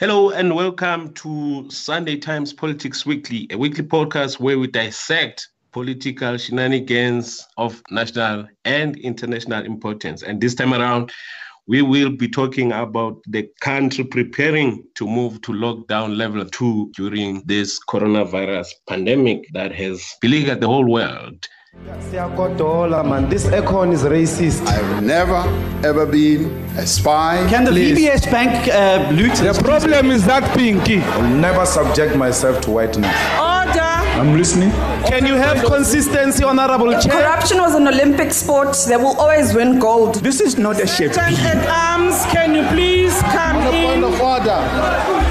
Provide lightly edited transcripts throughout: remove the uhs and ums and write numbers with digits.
Hello and welcome to Sunday Times Politics Weekly, a weekly podcast where we dissect political shenanigans of national and international importance. And this time around, we will be talking about the country preparing to move to lockdown level 2 during this coronavirus pandemic that has beleaguered the whole world. Man, this econ is racist. I've never ever been a spy. Can the VBS Bank loot? The problem is that pinky. I'll never subject myself to whiteness. Order! I'm listening. Can you have consistency, Honorable If Chair? corruption was an Olympic sport, they will always win gold. This is not a shape. At arms, can you please come On the in? point of order.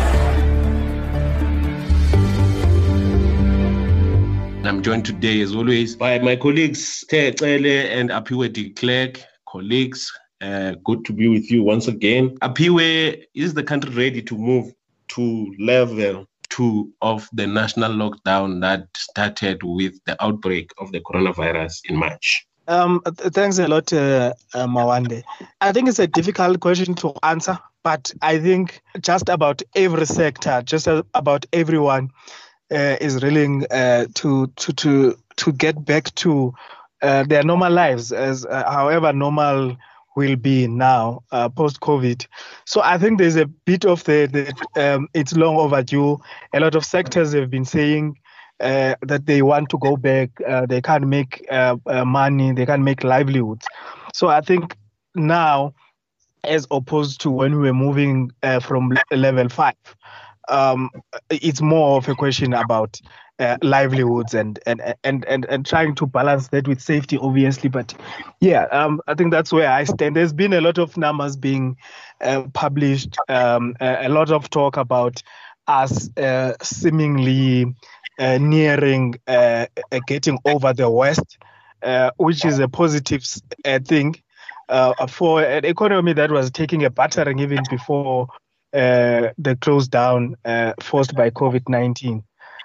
I'm joined today, as always, by my colleagues, Te'ele and Apiwe de Klerk. Colleagues, good to be with you once again. Apiwe, is the country ready to move to level 2 of the national lockdown that started with the outbreak of the coronavirus in March? Thanks a lot, Mawande. I think it's a difficult question to answer, but I think just about every sector, just about everyone is willing to get back to their normal lives, as however normal will be now post-COVID. So I think there's a bit of it's long overdue. A lot of sectors have been saying that they want to go back. They can't make money. They can't make livelihoods. So I think now, as opposed to when we were moving from level 5, it's more of a question about livelihoods and trying to balance that with safety, obviously. But yeah, I think that's where I stand. There's been a lot of numbers being published, a lot of talk about us seemingly nearing getting over the worst, which is a positive thing for an economy that was taking a battering even before the close down forced by COVID-19.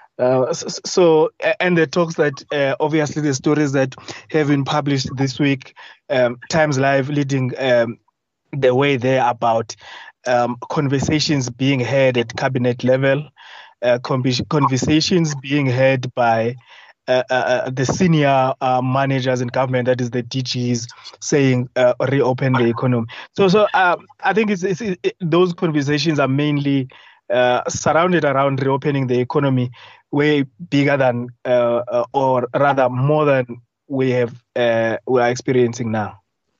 So, and the talks that obviously the stories that have been published this week, Times Live leading the way there about conversations being had at cabinet level, conversations being had by the senior managers in government, that is the DGs, saying reopen the economy. So I think those conversations are mainly surrounded around reopening the economy, way bigger than, or rather more than we are experiencing now.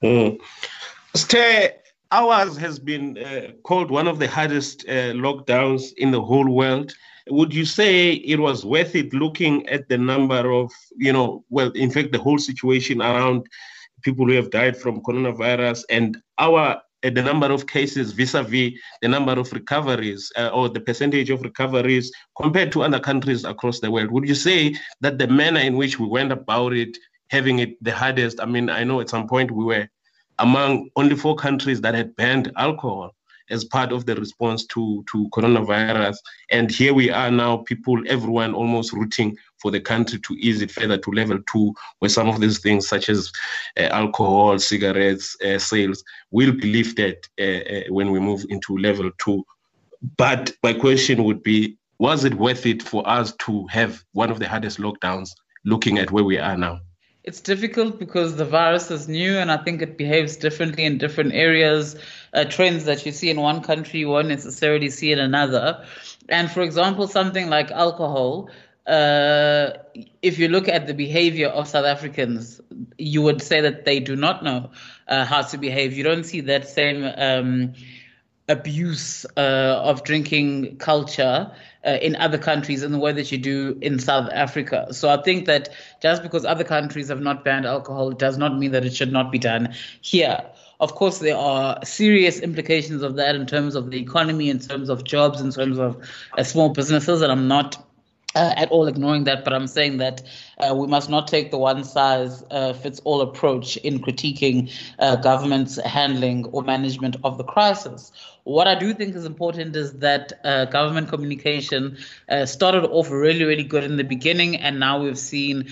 Ours has been called one of the hardest lockdowns in the whole world. Would you say it was worth it looking at the number of, in fact, the whole situation around people who have died from coronavirus and the number of cases vis-a-vis the number of recoveries or the percentage of recoveries compared to other countries across the world? Would you say that the manner in which we went about it, having it the hardest, I know at some point we were among only 4 countries that had banned alcohol as part of the response to coronavirus. And here we are now, everyone almost rooting for the country to ease it further to level 2, where some of these things such as alcohol, cigarettes, sales will be lifted when we move into level 2. But my question would be, was it worth it for us to have one of the hardest lockdowns looking at where we are now? It's difficult because the virus is new and I think it behaves differently in different areas. Trends that you see in one country, you won't necessarily see in another. And for example, something like alcohol, if you look at the behavior of South Africans, you would say that they do not know how to behave. You don't see that same abuse of drinking culture in other countries in the way that you do in South Africa. So I think that just because other countries have not banned alcohol does not mean that it should not be done here. Of course, there are serious implications of that in terms of the economy, in terms of jobs, in terms of small businesses, and I'm not at all ignoring that, but I'm saying that we must not take the one-size-fits-all approach in critiquing government's handling or management of the crisis. What I do think is important is that government communication started off really, really good in the beginning, and now we've seen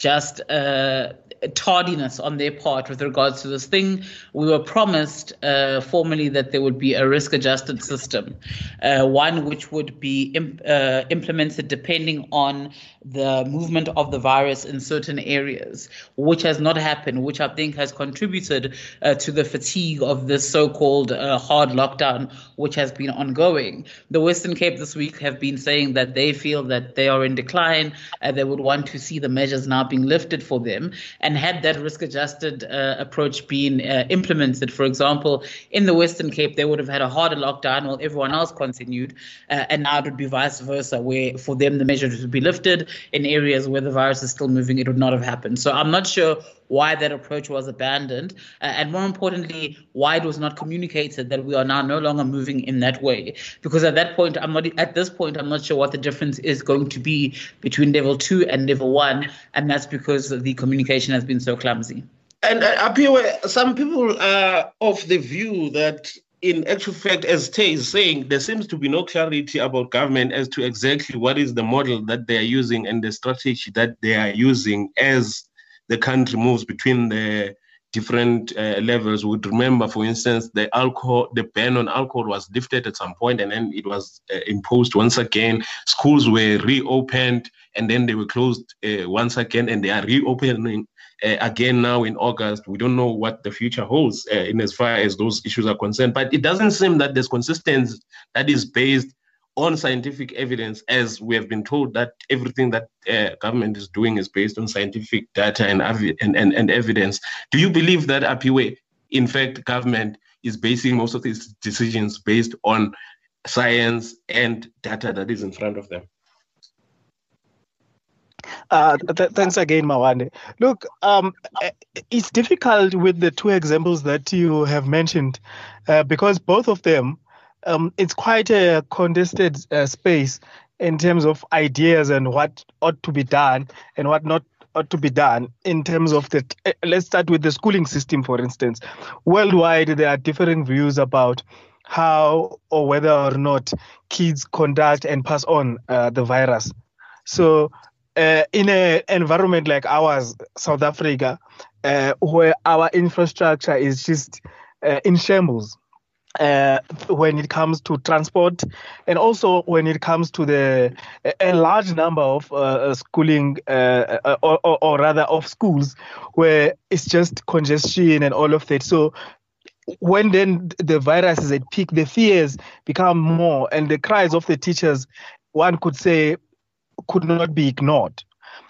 just tardiness on their part with regards to this thing. We were promised formally that there would be a risk-adjusted system, one which would be implemented depending on the movement of the virus in certain areas, which has not happened, which I think has contributed to the fatigue of this so-called hard lockdown, which has been ongoing. The Western Cape this week have been saying that they feel that they are in decline, they would want to see the measures now being lifted for them. And had that risk-adjusted approach been implemented, for example, in the Western Cape, they would have had a harder lockdown while everyone else continued. And now it would be vice versa, where for them the measures would be lifted. In areas where the virus is still moving, it would not have happened. So I'm not sure why that approach was abandoned. And more importantly, why it was not communicated that we are now no longer moving in that way. Because at this point, I'm not sure what the difference is going to be between level 2 and level 1. And that's because the communication has been so clumsy. And Apiwe, some people are of the view that in actual fact, as Tay is saying, there seems to be no clarity about government as to exactly what is the model that they are using and the strategy that they are using as the country moves between the different levels. We would remember, for instance, the ban on alcohol was lifted at some point and then it was imposed once again. Schools were reopened and then they were closed once again, and they are reopening again now in August. We don't know what the future holds in as far as those issues are concerned, but it doesn't seem that there's consistency that is based on scientific evidence, as we have been told that everything that government is doing is based on scientific data and evidence. Do you believe that, Apiwe, in fact, government is basing most of these decisions based on science and data that is in front of them? Thanks again, Mawande. Look, it's difficult with the two examples that you have mentioned because both of them, it's quite a contested space in terms of ideas and what ought to be done and what not ought to be done in terms of the, let's start with the schooling system, for instance. Worldwide, there are different views about how or whether or not kids conduct and pass on the virus. So in an environment like ours, South Africa, where our infrastructure is just in shambles, when it comes to transport and also when it comes to a large number of schooling or rather of schools where it's just congestion and all of that. So when then the virus is at peak, the fears become more, and the cries of the teachers, one could say, could not be ignored.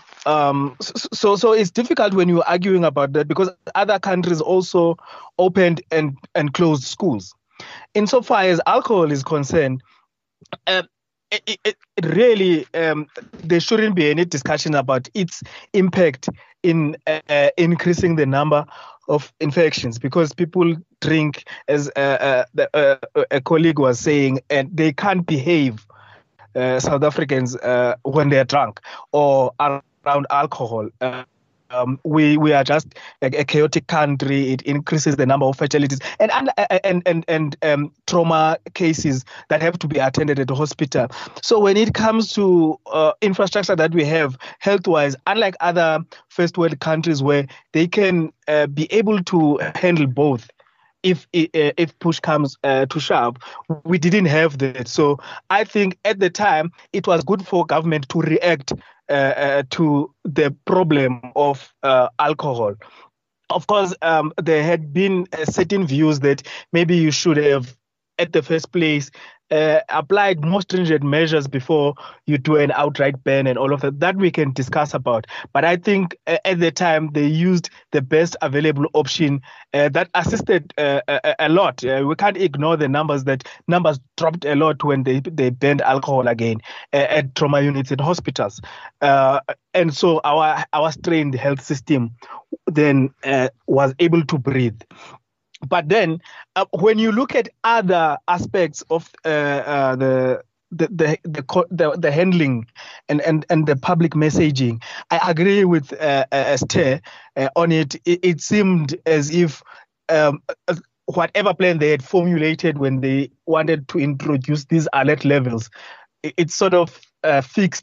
So it's difficult when you're arguing about that because other countries also opened and closed schools. Insofar as alcohol is concerned, it really there shouldn't be any discussion about its impact in increasing the number of infections because people drink, as a colleague was saying, and they can't behave, South Africans, when they're drunk or around alcohol. We are just a chaotic country. It increases the number of fatalities and trauma cases that have to be attended at the hospital. So when it comes to infrastructure that we have health-wise, unlike other first world countries where they can be able to handle both, if push comes to shove, we didn't have that. So I think at the time it was good for government to react to the problem of alcohol. Of course, there had been certain views that maybe you should have, at the first place, applied more stringent measures before you do an outright ban and all of that. That we can discuss about. But I think at the time they used the best available option that assisted a lot. We can't ignore the numbers. That numbers dropped a lot when they banned alcohol again at trauma units in hospitals. And so our strained health system then was able to breathe. But then, when you look at other aspects of the handling and the public messaging, I agree with Esther on it. It seemed as if whatever plan they had formulated when they wanted to introduce these alert levels, it's sort of fixed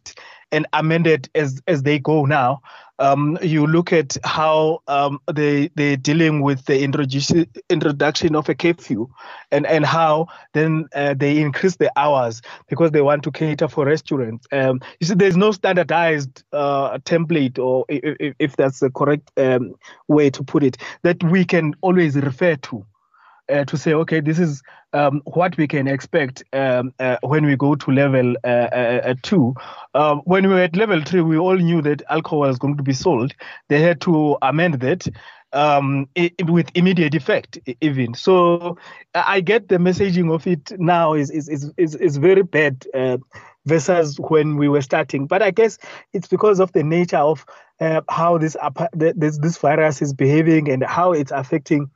and amended as they go now. You look at how they're dealing with the introduction of a curfew, and how then they increase the hours because they want to cater for restaurants. You see, there's no standardized template, or if that's the correct way to put it, that we can always refer to say, okay, this is what we can expect when we go to level 2. When we were at level 3, we all knew that alcohol was going to be sold. They had to amend that with immediate effect, even. So I get the messaging of it now is very bad versus when we were starting. But I guess it's because of the nature of how this virus is behaving and how it's affecting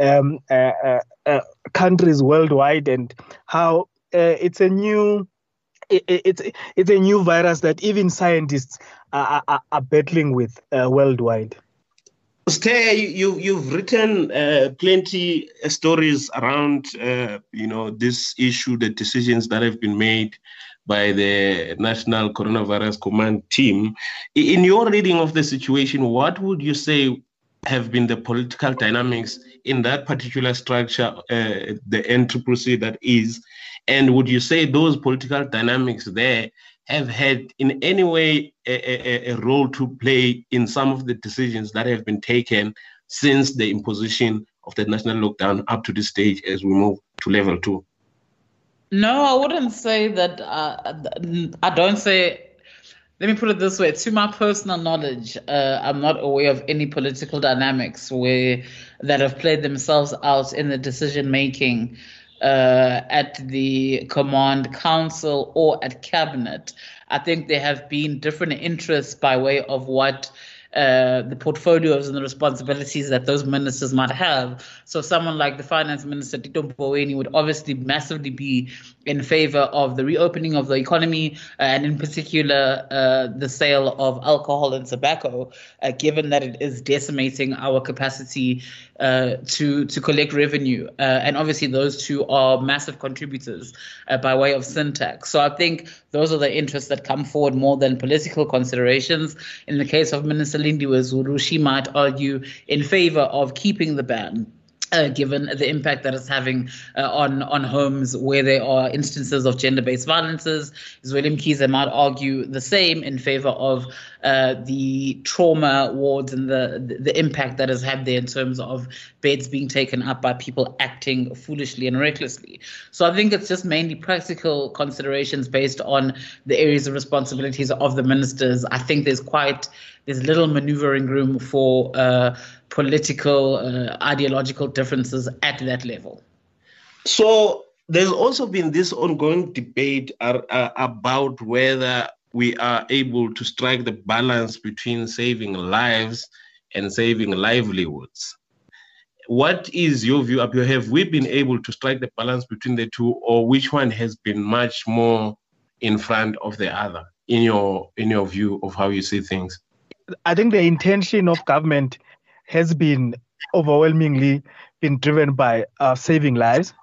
countries worldwide, and how it's a new virus that even scientists are battling with worldwide. Stay, you've written plenty of stories around this issue, the decisions that have been made by the National Coronavirus Command Team. In your reading of the situation, what would you say have been the political dynamics in that particular structure, the NCCC that is, and would you say those political dynamics there have had in any way a role to play in some of the decisions that have been taken since the imposition of the national lockdown up to this stage as we move to level 2? No, I wouldn't say that. I don't say. Let me put it this way. To my personal knowledge, I'm not aware of any political dynamics that have played themselves out in the decision making at the Command Council or at Cabinet. I think there have been different interests by way of what the portfolios and the responsibilities that those ministers might have. So someone like the Finance Minister, Tito Mboweni, would obviously massively be in favor of the reopening of the economy, and in particular the sale of alcohol and tobacco, given that it is decimating our capacity to collect revenue. And obviously those two are massive contributors by way of syntax. So I think those are the interests that come forward more than political considerations. In the case of Minister Lindiwe Zulu, she might argue in favor of keeping the ban, given the impact that it's having on homes where there are instances of gender-based violences. Zweli Mkhize might argue the same in favor of the trauma wards and the impact that has had there in terms of beds being taken up by people acting foolishly and recklessly. So I think it's just mainly practical considerations based on the areas of responsibilities of the ministers. I think there's little maneuvering room for political, ideological differences at that level. So there's also been this ongoing debate about whether we are able to strike the balance between saving lives and saving livelihoods. What is your view? Have we been able to strike the balance between the two, or which one has been much more in front of the other in your view of how you see things? I think the intention of government has been overwhelmingly been driven by saving lives.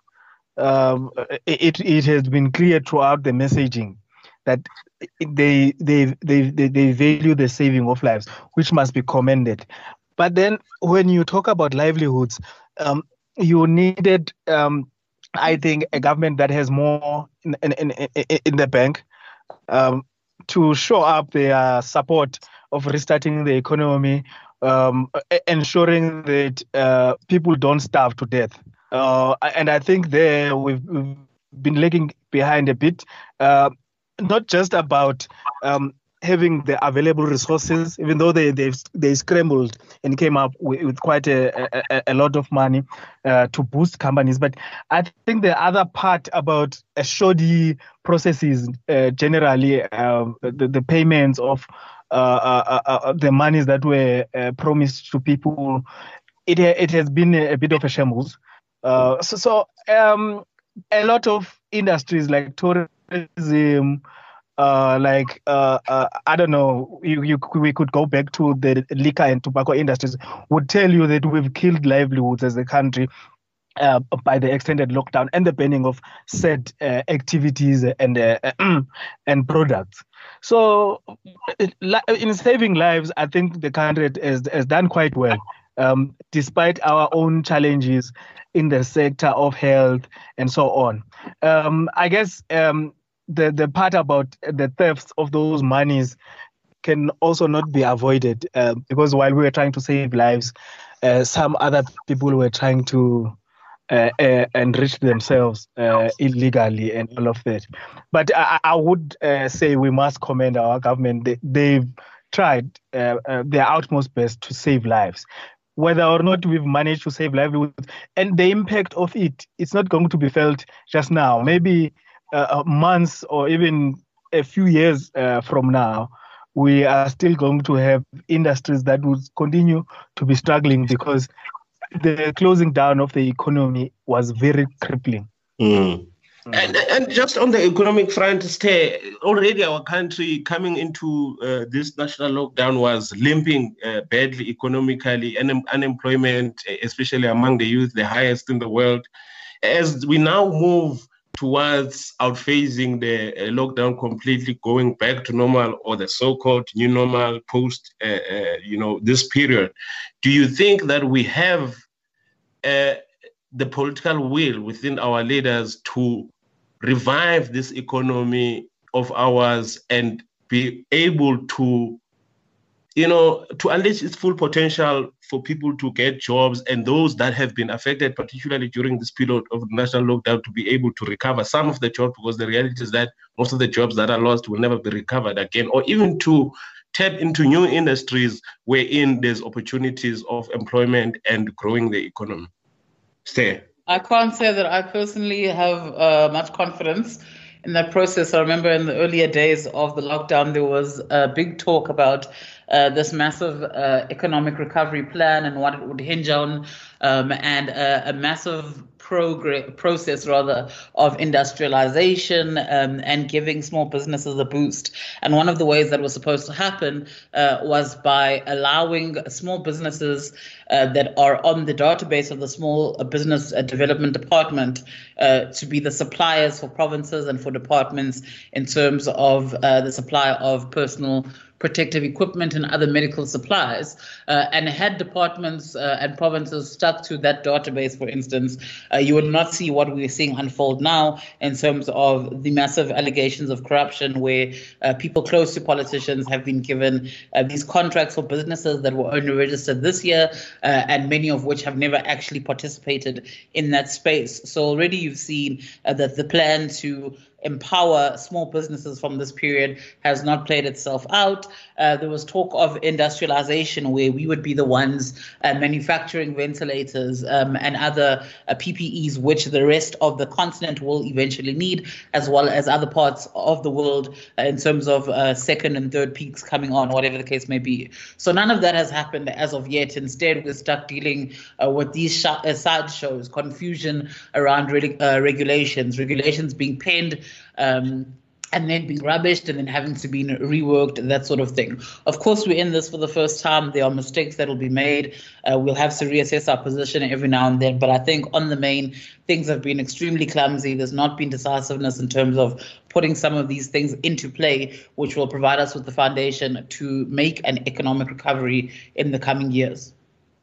It has been clear throughout the messaging that they value the saving of lives, which must be commended. But then when you talk about livelihoods, you needed, I think, a government that has more in the bank to show up their support of restarting the economy, ensuring that people don't starve to death. And I think there we've been lagging behind a bit, not just about having the available resources, even though they scrambled and came up with quite a lot of money to boost companies. But I think the other part about shoddy processes, generally, the payments of the monies that were promised to people, it has been a bit of a shambles. So a lot of industries like tourism, I don't know, we could go back to the liquor and tobacco industries, would tell you that we've killed livelihoods as a country by the extended lockdown and the banning of said activities and products. So, in saving lives, I think the country has done quite well, despite our own challenges in the sector of health and so on. I guess the part about the thefts of those monies can also not be avoided, because while we were trying to save lives, some other people were trying to enrich themselves illegally and all of that. But I would say we must commend our government. They've tried their utmost best to save lives. Whether or not we've managed to save livelihoods, and the impact of it's not going to be felt just now. Maybe months or even a few years from now, we are still going to have industries that would continue to be struggling because the closing down of the economy was very crippling. And just on the economic front, already our country coming into this national lockdown was limping badly economically, and unemployment, especially among the youth, the highest in the world. As we now move towards outphasing the lockdown completely, going back to normal, or the so-called new normal post, this period, do you think that we have the political will within our leaders to revive this economy of ours and be able to, to unleash its full potential for people to get jobs, and those that have been affected, particularly during this period of national lockdown, to be able to recover some of the jobs, because the reality is that most of the jobs that are lost will never be recovered again, or even to tap into new industries wherein there's opportunities of employment and growing the economy? I can't say that I personally have much confidence in that process. I remember in the earlier days of the lockdown, there was a big talk about this massive economic recovery plan and what it would hinge on, and a massive process of industrialization and giving small businesses a boost. And one of the ways that was supposed to happen was by allowing small businesses that are on the database of the Small Business Development Department to be the suppliers for provinces and for departments in terms of the supply of personal protective equipment and other medical supplies. And had departments and provinces stuck to that database, for instance, you would not see what we're seeing unfold now in terms of the massive allegations of corruption, where people close to politicians have been given these contracts for businesses that were only registered this year, and many of which have never actually participated in that space. So already you've seen that the plan to empower small businesses from this period has not played itself out. There was talk of industrialization, where we would be the ones manufacturing ventilators and other PPEs, which the rest of the continent will eventually need, as well as other parts of the world in terms of second and third peaks coming on, whatever the case may be. So none of that has happened as of yet. Instead, we're stuck dealing with these sideshows, confusion around regulations being penned, and then being rubbished and then having to be reworked, that sort of thing. Of course, we're in this for the first time. There are mistakes that will be made. We'll have to reassess our position every now and then. But I think on the main, things have been extremely clumsy. There's not been decisiveness in terms of putting some of these things into play, which will provide us with the foundation to make an economic recovery in the coming years.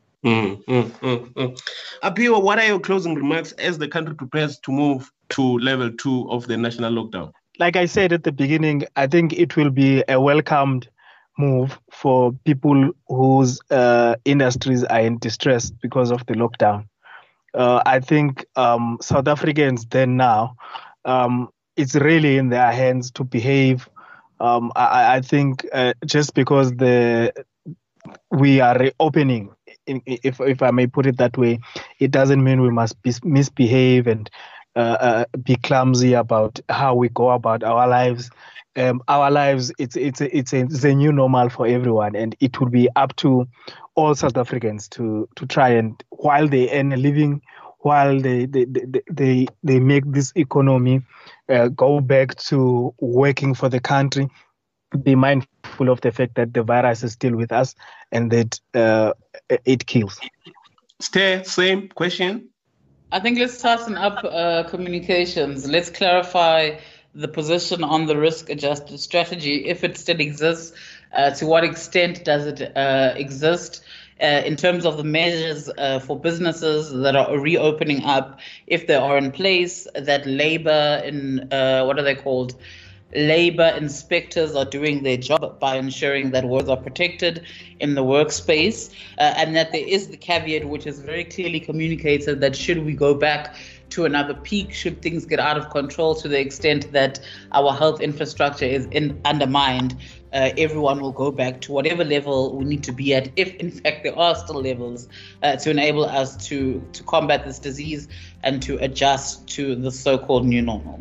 Apiwa, what are your closing remarks as the country prepares to move to level 2 of the national lockdown? Like I said at the beginning, I think it will be a welcomed move for people whose industries are in distress because of the lockdown. I think South Africans then now, it's really in their hands to behave. I think just because we are reopening, if I may put it that way, it doesn't mean we must misbehave and be clumsy about how we go about our lives. Our lives, it's a new normal for everyone, and it will be up to all South Africans to try and, while they earn a living, while they make this economy go back to working for the country, be mindful of the fact that the virus is still with us and that it kills. Same question. I think let's tighten up communications. Let's clarify the position on the risk-adjusted strategy, if it still exists. To what extent does it exist? In terms of the measures for businesses that are reopening up, if they are in place, that labor what are they called? Labor inspectors are doing their job by ensuring that workers are protected in the workspace, and that there is the caveat, which is very clearly communicated, that should we go back to another peak, should things get out of control to the extent that our health infrastructure is undermined, everyone will go back to whatever level we need to be at, if in fact there are still levels, to enable us to combat this disease and to adjust to the so-called new normal.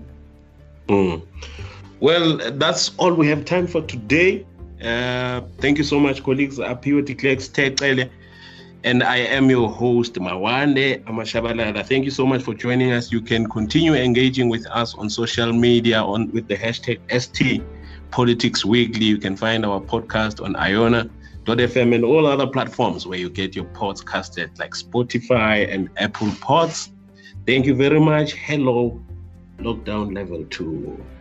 Well, that's all we have time for today. Thank you so much, colleagues. Aphiwe de Klerk Sithekele, and I am your host, Mawande Amashabalala. Thank you so much for joining us. You can continue engaging with us on social media with the hashtag #STPoliticsWeekly. You can find our podcast on Iona.fm and all other platforms where you get your podcasted, like Spotify and Apple Pods. Thank you very much. Hello, Lockdown Level 2.